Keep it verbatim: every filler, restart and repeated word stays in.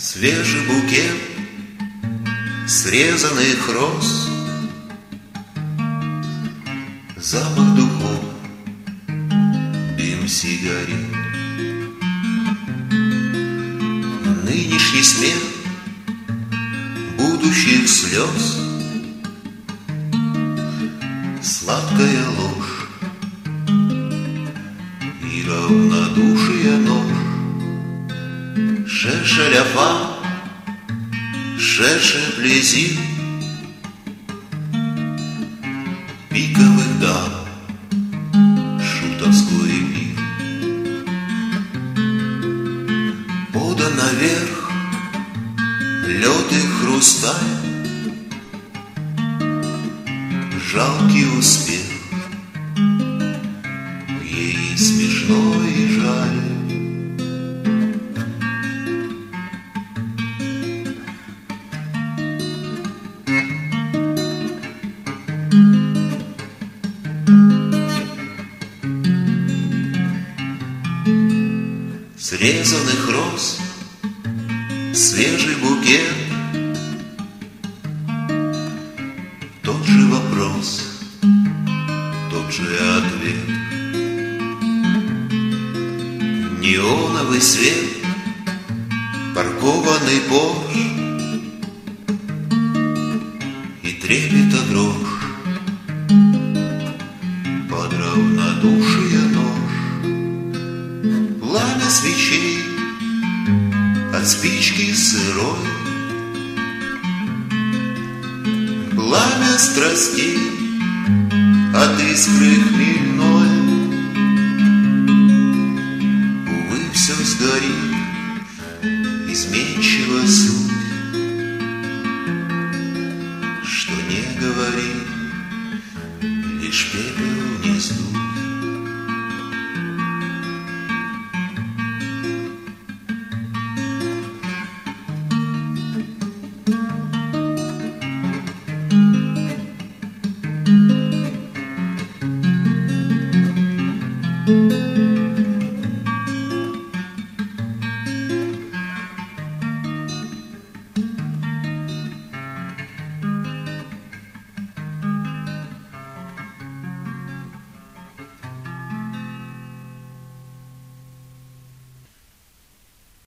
Свежий букет срезанных роз, запах духов, дым сигарет. Нынешний смех будущих слез, сладкая ложь и равнодушие нож. Cherche la femme, cherche plaisir, пиковых дам, шутовской мир. Подан наверх лед и хрусталь, жалкий успех, ей смешно и жаль. Срезанных роз, свежий букет, тот же вопрос, тот же ответ. Неоновый свет, паркованный Порш и трепета дрожь под равнодушие нож. Пламя свечей от спички сырой, пламя страстей от искры хмельной. Увы, все сгорит